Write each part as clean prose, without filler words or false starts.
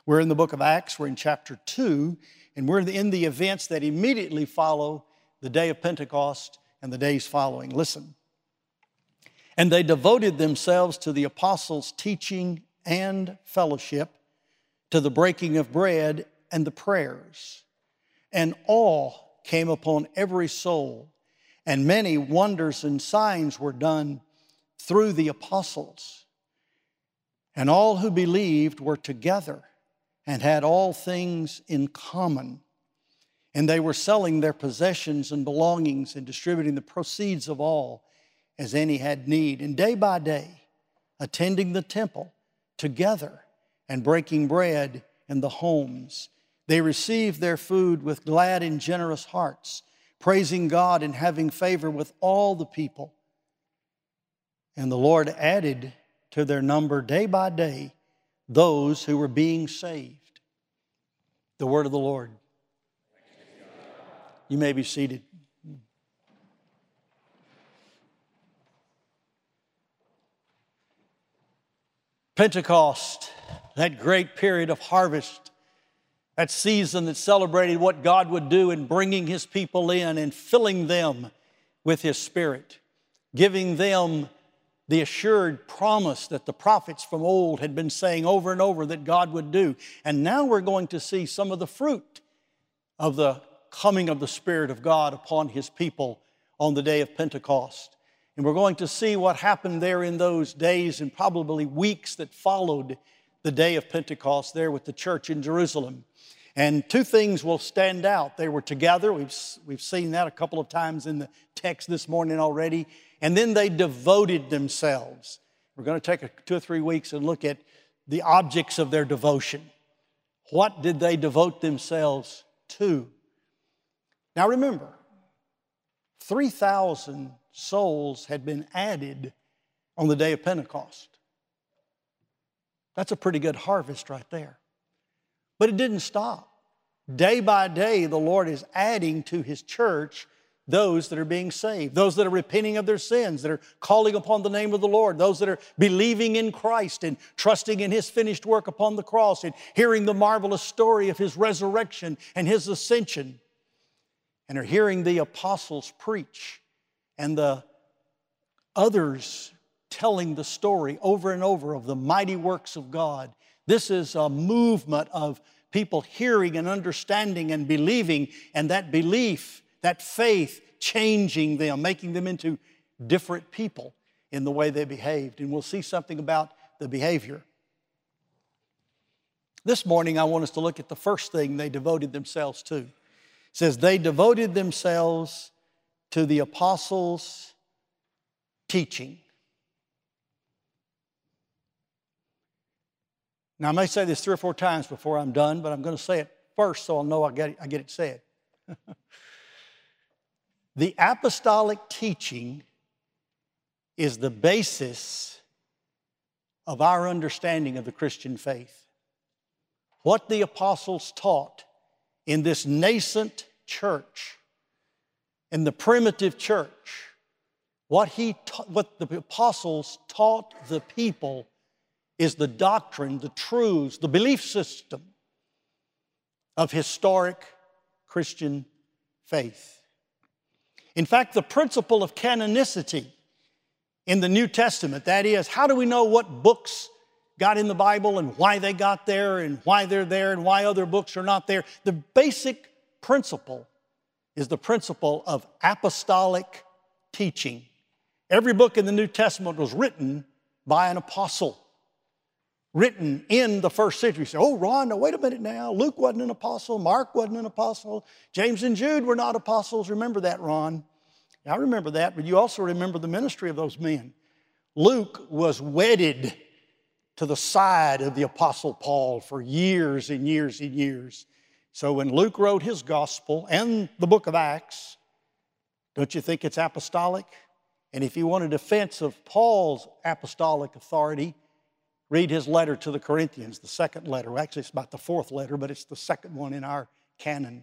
We're in the book of Acts, we're in chapter 2, and we're in the events that immediately follow the day of Pentecost and the days following. Listen. And they devoted themselves to the apostles' teaching and fellowship, to the breaking of bread and the prayers. And awe came upon every soul, and many wonders and signs were done through the apostles. And all who believed were together and had all things in common. And they were selling their possessions and belongings and distributing the proceeds of all as any had need. And day by day, attending the temple together and breaking bread in the homes, they received their food with glad and generous hearts, praising God and having favor with all the people. And the Lord added to their number day by day those who were being saved. The word of the Lord. You may be seated. Pentecost, that great period of harvest, that season that celebrated what God would do in bringing His people in and filling them with His Spirit, giving them the assured promise that the prophets from old had been saying over and over that God would do. And now we're going to see some of the fruit of the coming of the Spirit of God upon His people on the day of Pentecost. And we're going to see what happened there in those days and probably weeks that followed the day of Pentecost there with the church in Jerusalem. And two things will stand out. They were together. We've seen that a couple of times in the text this morning already. And then they devoted themselves. We're going to take 2 or 3 weeks and look at the objects of their devotion. What did they devote themselves to? Now remember, 3,000 souls had been added on the day of Pentecost. That's a pretty good harvest right there. But it didn't stop. Day by day, the Lord is adding to His church those that are being saved, those that are repenting of their sins, that are calling upon the name of the Lord, those that are believing in Christ and trusting in His finished work upon the cross and hearing the marvelous story of His resurrection and His ascension, and are hearing the apostles preach and the others telling the story over and over of the mighty works of God. This is a movement of people hearing and understanding and believing, and that belief, that faith, changing them, making them into different people in the way they behaved. And we'll see something about the behavior. This morning, I want us to look at the first thing they devoted themselves to. It says, they devoted themselves to the apostles' teaching. Now, I may say this 3 or 4 times before I'm done, but I'm going to say it first so I'll know I get it said. The apostolic teaching is the basis of our understanding of the Christian faith. What the apostles taught in this nascent church, in the primitive church, what the apostles taught the people is the doctrine, the truths, the belief system of historic Christian faith. In fact, the principle of canonicity in the New Testament, that is, how do we know what books got in the Bible and why they got there and why they're there and why other books are not there? The basic principle is the principle of apostolic teaching. Every book in the New Testament was written by an apostle, written in the first century. You say, oh, Ron, now wait a minute now. Luke wasn't an apostle. Mark wasn't an apostle. James and Jude were not apostles. Remember that, Ron. I remember that, but you also remember the ministry of those men. Luke was wedded to the side of the apostle Paul for years and years and years. So when Luke wrote his gospel and the book of Acts, don't you think it's apostolic? And if you want a defense of Paul's apostolic authority, read his letter to the Corinthians, the second letter. Well, actually, it's about the 4th letter, but it's the second one in our canon.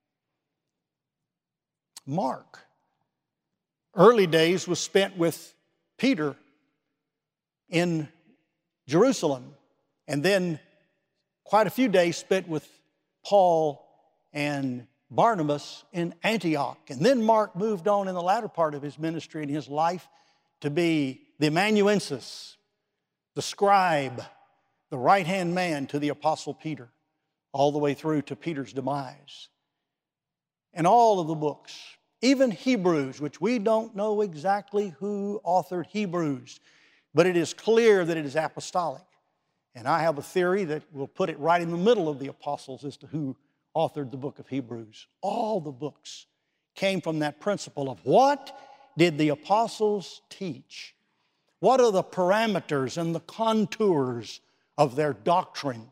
Mark, early days was spent with Peter in Jerusalem, and then quite a few days spent with Paul and Barnabas in Antioch. And then Mark moved on in the latter part of his ministry and his life to be the amanuensis, the scribe, the right-hand man to the Apostle Peter, all the way through to Peter's demise. And all of the books, even Hebrews, which we don't know exactly who authored Hebrews, but it is clear that it is apostolic. And I have a theory that will put it right in the middle of the apostles as to who authored the book of Hebrews. All the books came from that principle of what did the apostles teach? What are the parameters and the contours of their doctrine?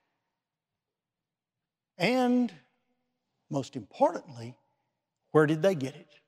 And most importantly, where did they get it?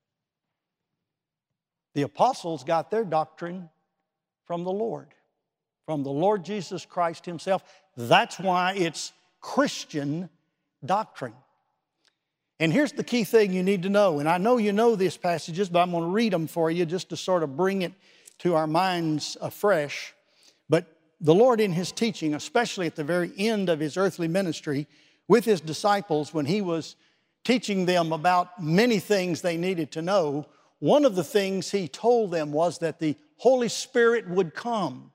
The apostles got their doctrine from the Lord Jesus Christ Himself. That's why it's Christian doctrine. And here's the key thing you need to know, and I know you know these passages, but I'm going to read them for you just to sort of bring it to our minds afresh. But the Lord in His teaching, especially at the very end of His earthly ministry with His disciples, when He was teaching them about many things they needed to know, one of the things He told them was that the Holy Spirit would come.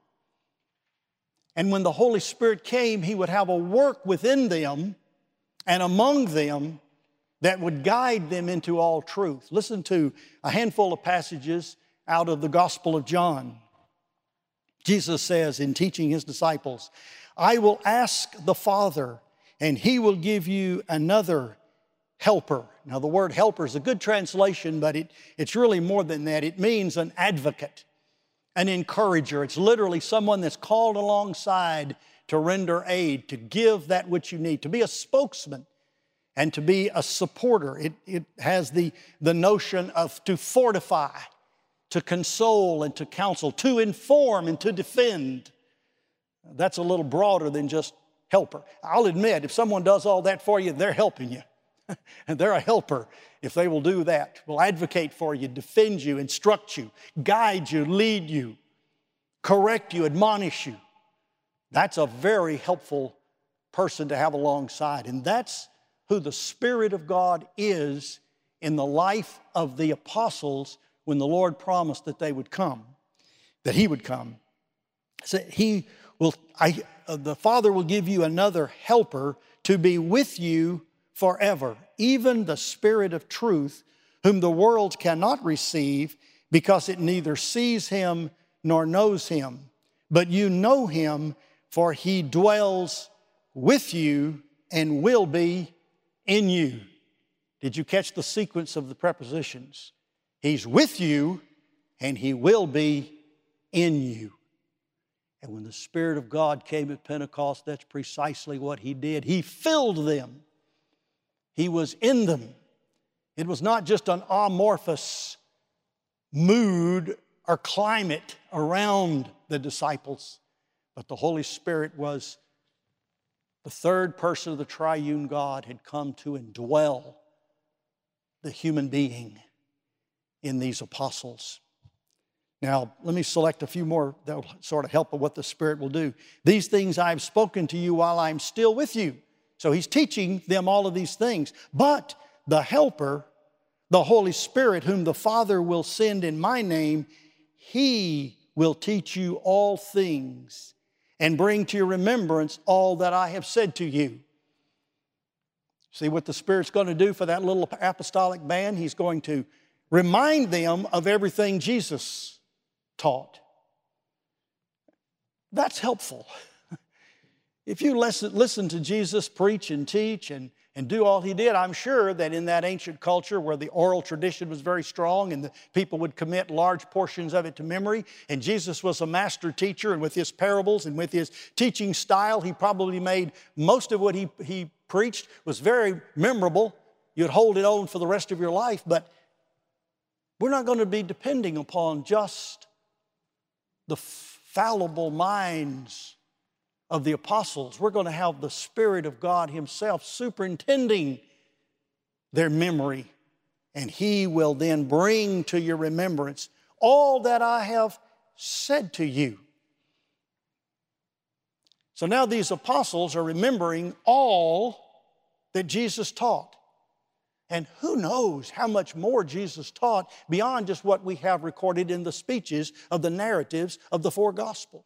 And when the Holy Spirit came, He would have a work within them and among them that would guide them into all truth. Listen to a handful of passages out of the Gospel of John. Jesus says in teaching His disciples, "I will ask the Father, and He will give you another helper." Now the word helper is a good translation, but it's really more than that. It means an advocate, an encourager. It's literally someone that's called alongside to render aid, to give that which you need, to be a spokesman and to be a supporter. It has the notion of to fortify, to console and to counsel, to inform and to defend. That's a little broader than just helper. I'll admit, if someone does all that for you, they're helping you. And they're a helper if they will do that, will advocate for you, defend you, instruct you, guide you, lead you, correct you, admonish you. That's a very helpful person to have alongside. And that's who the Spirit of God is in the life of the apostles when the Lord promised that they would come, that He would come. So the Father will give you another helper to be with you forever, even the Spirit of truth, whom the world cannot receive because it neither sees Him nor knows Him. But you know Him, for He dwells with you and will be in you. Did you catch the sequence of the prepositions? He's with you and He will be in you. And when the Spirit of God came at Pentecost, that's precisely what He did. He filled them. He was in them. It was not just an amorphous mood or climate around the disciples, but the Holy Spirit was the third person of the triune God had come to indwell the human being in these apostles. Now, let me select a few more that will sort of help with what the Spirit will do. "These things I have spoken to you while I'm still with you." So He's teaching them all of these things. "But the Helper, the Holy Spirit, whom the Father will send in my name, He will teach you all things and bring to your remembrance all that I have said to you." See what the Spirit's going to do for that little apostolic band? He's going to remind them of everything Jesus taught. That's helpful. If you listen to Jesus preach and teach and do all He did, I'm sure that in that ancient culture where the oral tradition was very strong and the people would commit large portions of it to memory, and Jesus was a master teacher, and with His parables and with His teaching style, He probably made most of what He preached was very memorable. You'd hold it on for the rest of your life, but we're not going to be depending upon just the fallible minds of the apostles. We're going to have the Spirit of God Himself superintending their memory, and He will then bring to your remembrance all that I have said to you. So now these apostles are remembering all that Jesus taught. And who knows how much more Jesus taught beyond just what we have recorded in the speeches of the narratives of the four Gospels.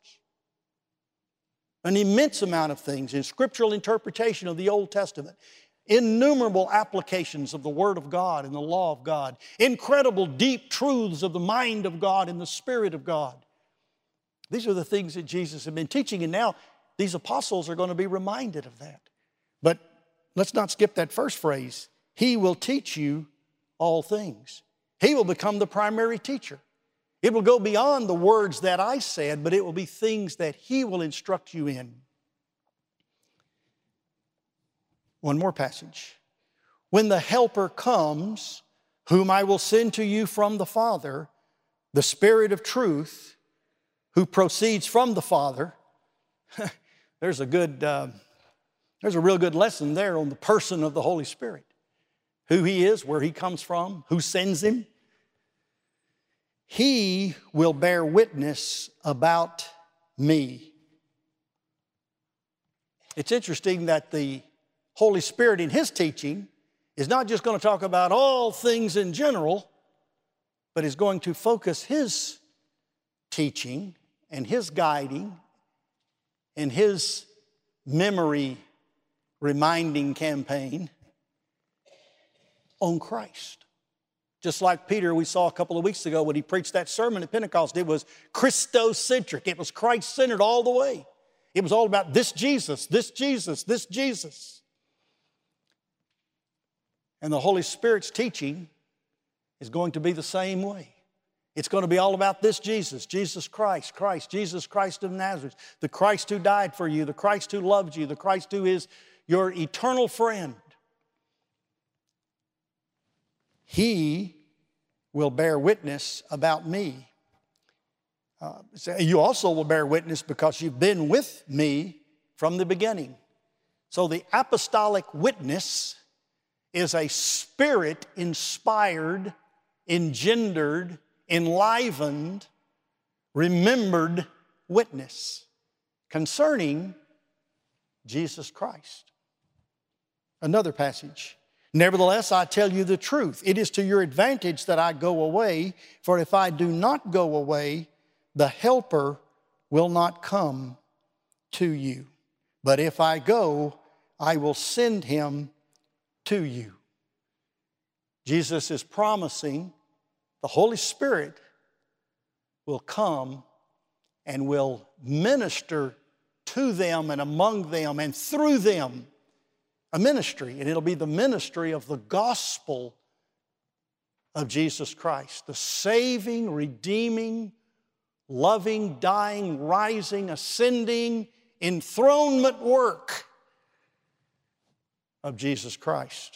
An immense amount of things in scriptural interpretation of the Old Testament. Innumerable applications of the Word of God and the law of God. Incredible deep truths of the mind of God and the Spirit of God. These are the things that Jesus had been teaching, and now these apostles are going to be reminded of that. But let's not skip that first phrase. He will teach you all things. He will become the primary teacher. It will go beyond the words that I said, but it will be things that He will instruct you in. One more passage. When the Helper comes, whom I will send to you from the Father, the Spirit of truth, who proceeds from the Father. There's a real good lesson there on the person of the Holy Spirit. Who He is, where He comes from, who sends Him. He will bear witness about me. It's interesting that the Holy Spirit in His teaching is not just going to talk about all things in general, but is going to focus His teaching and His guiding and His memory reminding campaign on Christ. Just like Peter, we saw a couple of weeks ago when he preached that sermon at Pentecost, it was Christocentric. It was Christ-centered all the way. It was all about this Jesus, this Jesus, this Jesus. And the Holy Spirit's teaching is going to be the same way. It's going to be all about this Jesus, Jesus Christ, Jesus Christ of Nazareth, the Christ who died for you, the Christ who loves you, the Christ who is your eternal friend. He will bear witness about me. You also will bear witness because you've been with me from the beginning. So the apostolic witness is a Spirit-inspired, engendered, enlivened, remembered witness concerning Jesus Christ. Another passage. Nevertheless, I tell you the truth. It is to your advantage that I go away, for if I do not go away, the Helper will not come to you. But if I go, I will send Him to you. Jesus is promising the Holy Spirit will come and will minister to them and among them and through them a ministry, and it'll be the ministry of the gospel of Jesus Christ, the saving, redeeming, loving, dying, rising, ascending, enthronement work of Jesus Christ.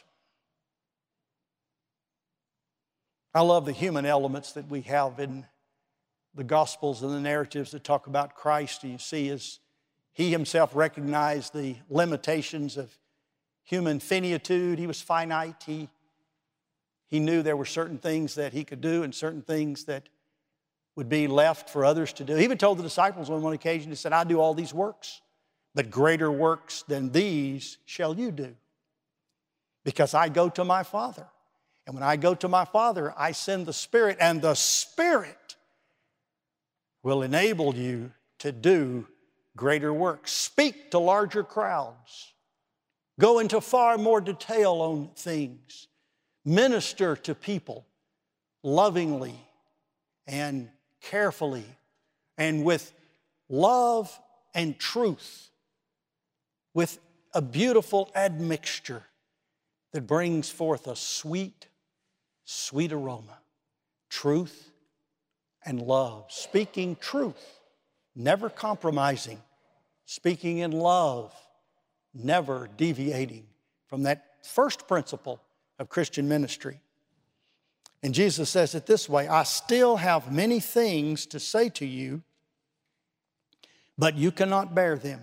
I love the human elements that we have in the Gospels and the narratives that talk about Christ. You see, as He Himself recognized the limitations of human finitude. He was finite. He knew there were certain things that He could do and certain things that would be left for others to do. He even told the disciples on one occasion, He said, I do all these works, but greater works than these shall you do, because I go to my Father. And when I go to my Father, I send the Spirit, and the Spirit will enable you to do greater works. Speak to larger crowds. Go into far more detail on things. Minister to people lovingly and carefully and with love and truth, with a beautiful admixture that brings forth a sweet, sweet aroma. Truth and love. Speaking truth, never compromising. Speaking in love, never deviating from that first principle of Christian ministry. And Jesus says it this way, I still have many things to say to you, but you cannot bear them.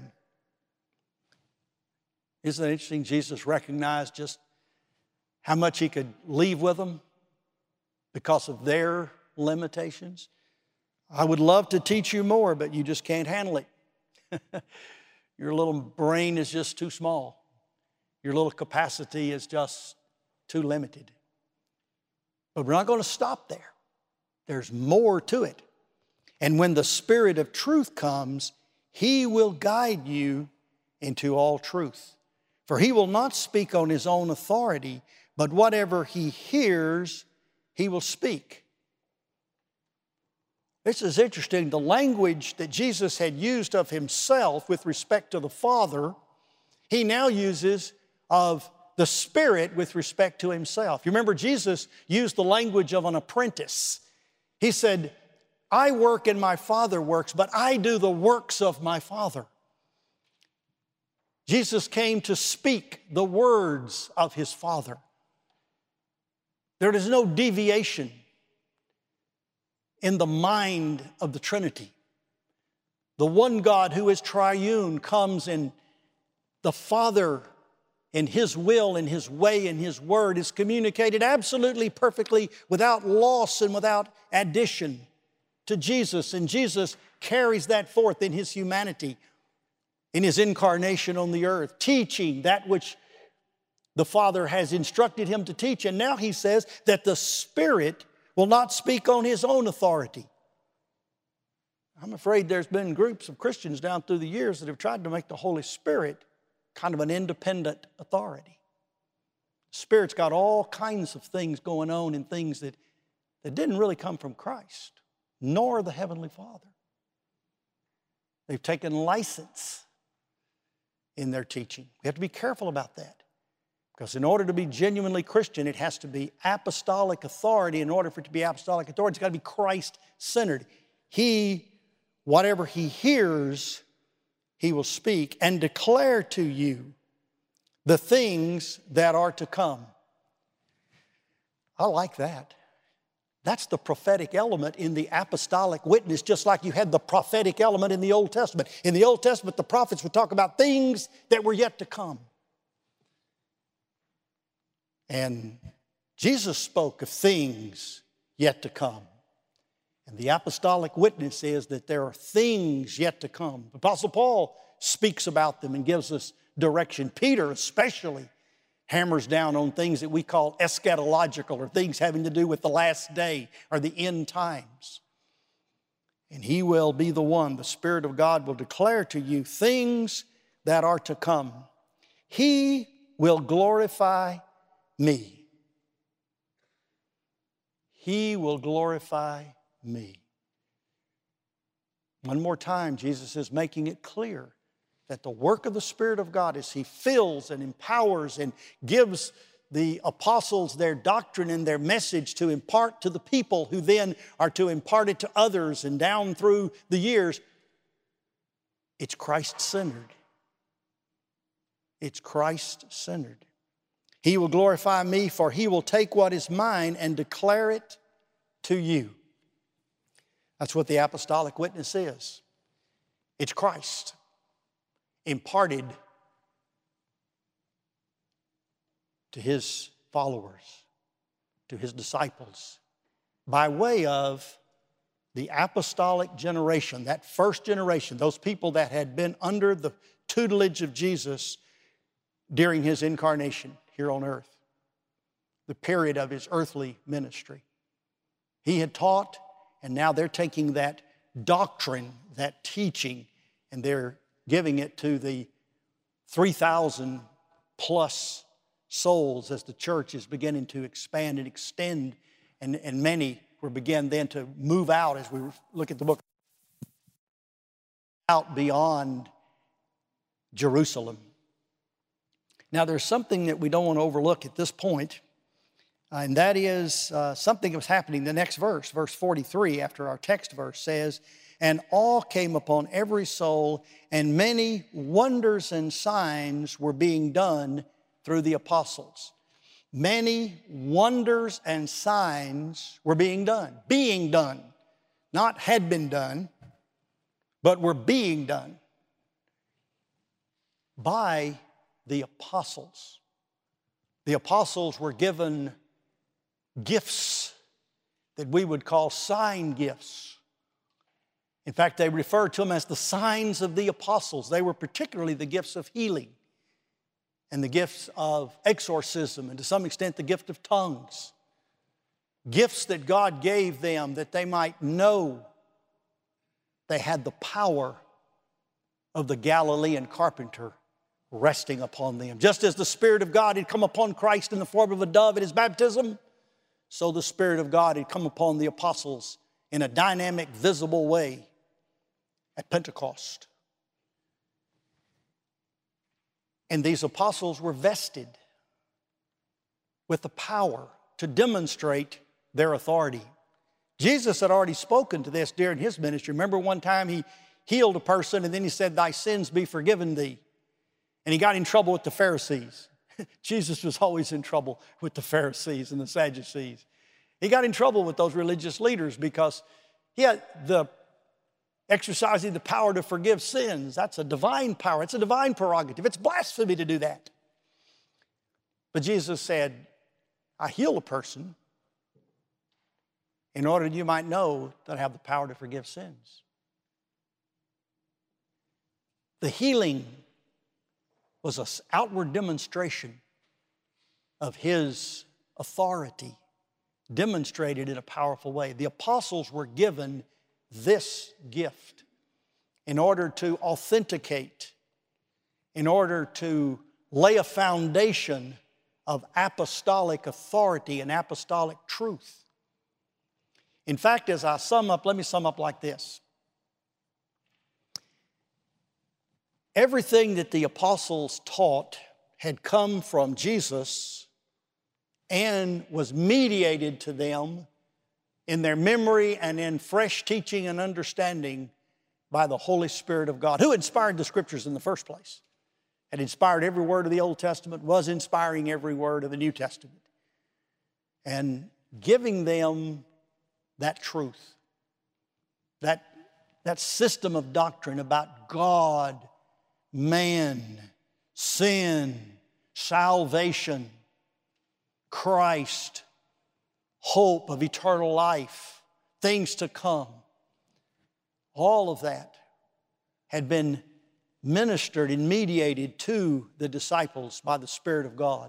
Isn't it interesting? Jesus recognized just how much He could leave with them because of their limitations. I would love to teach you more, but you just can't handle it. Your little brain is just too small. Your little capacity is just too limited. But we're not going to stop there. There's more to it. And when the Spirit of truth comes, He will guide you into all truth. For He will not speak on His own authority, but whatever He hears, He will speak. This is interesting. The language that Jesus had used of Himself with respect to the Father, He now uses of the Spirit with respect to Himself. You remember Jesus used the language of an apprentice. He said, I work and my Father works, but I do the works of my Father. Jesus came to speak the words of His Father. There is no deviation in the mind of the Trinity. The one God who is triune comes in the Father, in His will, in His way, in His word is communicated absolutely perfectly without loss and without addition to Jesus. And Jesus carries that forth in His humanity, in His incarnation on the earth, teaching that which the Father has instructed Him to teach. And now He says that the Spirit will not speak on His own authority. I'm afraid there's been groups of Christians down through the years that have tried to make the Holy Spirit kind of an independent authority. The Spirit's got all kinds of things going on and things that didn't really come from Christ, nor the Heavenly Father. They've taken license in their teaching. We have to be careful about that. Because in order to be genuinely Christian, it has to be apostolic authority. In order for it to be apostolic authority, it's got to be Christ-centered. Whatever He hears, He will speak and declare to you the things that are to come. I like that. That's the prophetic element in the apostolic witness, just like you had the prophetic element in the Old Testament. In the Old Testament, the prophets would talk about things that were yet to come. And Jesus spoke of things yet to come. And the apostolic witness is that there are things yet to come. The Apostle Paul speaks about them and gives us direction. Peter especially hammers down on things that we call eschatological, or things having to do with the last day or the end times. And He will be the one, the Spirit of God will declare to you things that are to come. He will glorify me. He will glorify me. One more time, Jesus is making it clear that the work of the Spirit of God as He fills and empowers and gives the apostles their doctrine and their message to impart to the people who then are to impart it to others and down through the years. It's Christ-centered. It's Christ-centered. He will glorify me, for He will take what is mine and declare it to you. That's what the apostolic witness is. It's Christ imparted to His followers, to His disciples, by way of the apostolic generation, that first generation, those people that had been under the tutelage of Jesus during His incarnation here on earth, the period of His earthly ministry. He had taught, and now they're taking that doctrine, that teaching, and they're giving it to the 3,000 plus souls as the church is beginning to expand and extend, and many were began then to move out as we look at the book, out beyond Jerusalem. Now, there's something that we don't want to overlook at this point, and that is something that was happening. The next verse, verse 43, after our text verse says, and awe came upon every soul, and many wonders and signs were being done through the apostles. Many wonders and signs were being done. Being done. Not had been done, but were being done by the apostles. The apostles were given gifts that we would call sign gifts. In fact, they refer to them as the signs of the apostles. They were particularly the gifts of healing and the gifts of exorcism and to some extent the gift of tongues. Gifts that God gave them that they might know they had the power of the Galilean carpenter resting upon them. Just as the Spirit of God had come upon Christ in the form of a dove at his baptism, so the Spirit of God had come upon the apostles in a dynamic, visible way at Pentecost. And these apostles were vested with the power to demonstrate their authority. Jesus had already spoken to this during his ministry. Remember one time he healed a person and then he said, "Thy sins be forgiven thee." And he got in trouble with the Pharisees. Jesus was always in trouble with the Pharisees and the Sadducees. He got in trouble with those religious leaders because he had the exercising the power to forgive sins. That's a divine power. It's a divine prerogative. It's blasphemy to do that. But Jesus said, "I heal a person in order that you might know that I have the power to forgive sins." The healing was an outward demonstration of his authority, demonstrated in a powerful way. The apostles were given this gift in order to authenticate, in order to lay a foundation of apostolic authority and apostolic truth. In fact, as I sum up, let me sum up like this. Everything that the apostles taught had come from Jesus and was mediated to them in their memory and in fresh teaching and understanding by the Holy Spirit of God, who inspired the Scriptures in the first place, had inspired every word of the Old Testament, was inspiring every word of the New Testament, and giving them that truth, that system of doctrine about God, man, sin, salvation, Christ, hope of eternal life, things to come. All of that had been ministered and mediated to the disciples by the Spirit of God.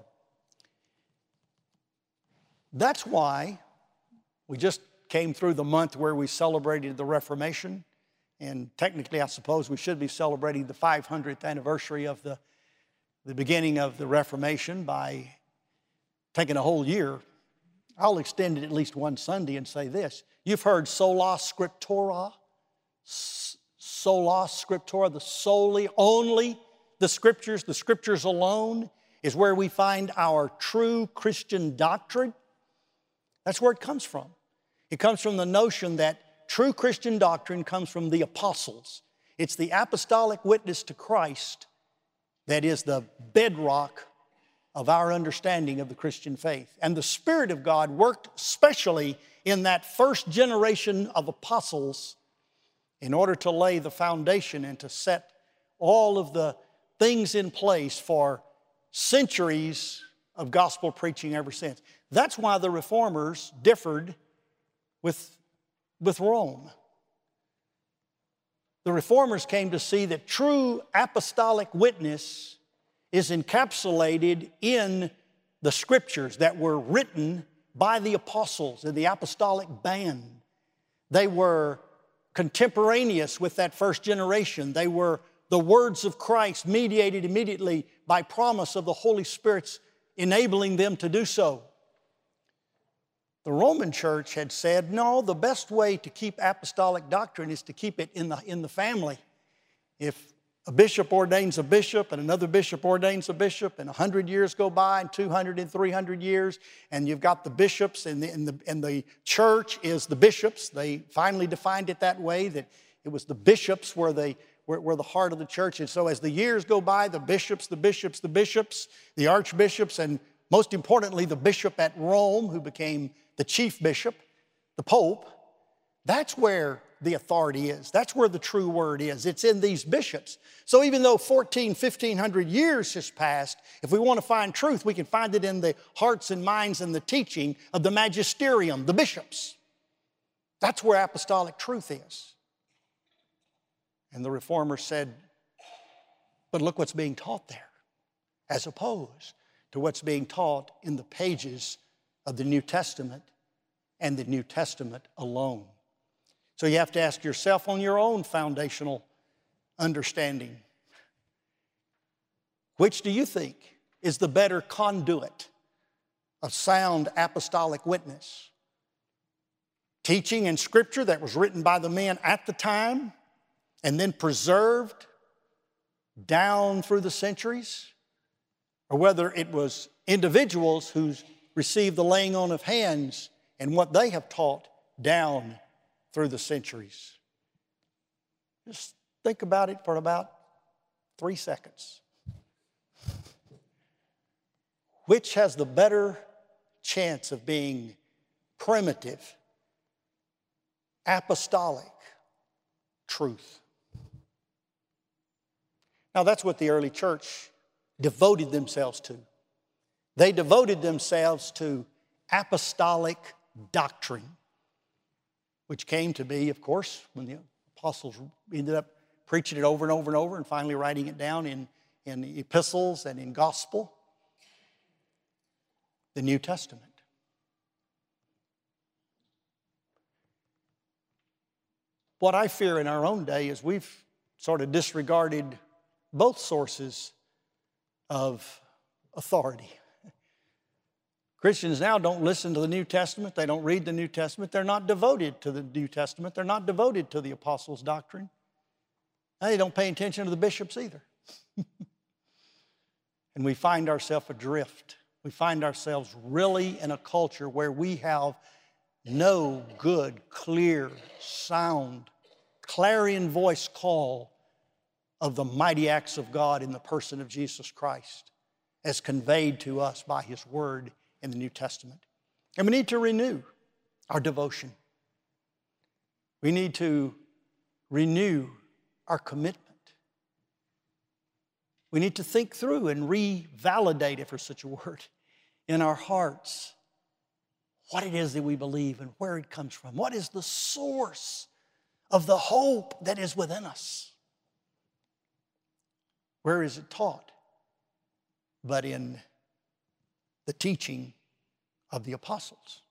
That's why we just came through the month where we celebrated the Reformation. And technically, I suppose we should be celebrating the 500th anniversary of the beginning of the Reformation by taking a whole year. I'll extend it at least one Sunday and say this. You've heard sola scriptura. Sola scriptura, the solely, only the Scriptures alone is where we find our true Christian doctrine. That's where it comes from. It comes from the notion that true Christian doctrine comes from the apostles. It's the apostolic witness to Christ that is the bedrock of our understanding of the Christian faith. And the Spirit of God worked specially in that first generation of apostles in order to lay the foundation and to set all of the things in place for centuries of gospel preaching ever since. That's why the Reformers differed with Rome. The Reformers came to see that true apostolic witness is encapsulated in the Scriptures that were written by the apostles in the apostolic band. They were contemporaneous with that first generation. They were the words of Christ mediated immediately by promise of the Holy Spirit's enabling them to do so. The Roman Church had said, no, the best way to keep apostolic doctrine is to keep it in the family. If a bishop ordains a bishop and another bishop ordains a bishop and 100 years go by and 200 and 300 years and you've got the bishops and the church is the bishops. They finally defined it that way, that it was the bishops were the heart of the church. And so as the years go by, the bishops, the archbishops, and most importantly, the bishop at Rome who became the chief bishop, the Pope, that's where the authority is. That's where the true word is. It's in these bishops. So even though 1,500 years has passed, if we want to find truth, we can find it in the hearts and minds and the teaching of the magisterium, the bishops. That's where apostolic truth is. And the reformer said, but look what's being taught there, as opposed to what's being taught in the pages of the New Testament and the New Testament alone. So you have to ask yourself on your own foundational understanding, which do you think is the better conduit of sound apostolic witness? Teaching in Scripture that was written by the men at the time and then preserved down through the centuries, or whether it was individuals who received the laying on of hands and what they have taught down through the centuries. Just think about it for about 3 seconds. Which has the better chance of being primitive, apostolic truth? Now, that's what the early church devoted themselves to. They devoted themselves to apostolic doctrine, which came to be, of course, when the apostles ended up preaching it over and over and over and finally writing it down in epistles and in gospel, the New Testament. What I fear in our own day is we've sort of disregarded both sources of authority. Christians now don't listen to the New Testament. They don't read the New Testament. They're not devoted to the New Testament. They're not devoted to the apostles' doctrine. And they don't pay attention to the bishops either. And we find ourselves adrift. We find ourselves really in a culture where we have no good, clear, sound, clarion voice call of the mighty acts of God in the person of Jesus Christ as conveyed to us by His Word in the New Testament. And we need to renew our devotion. We need to renew our commitment. We need to think through and revalidate, if there's such a word, in our hearts what it is that we believe and where it comes from. What is the source of the hope that is within us? Where is it taught? But in the teaching of the apostles.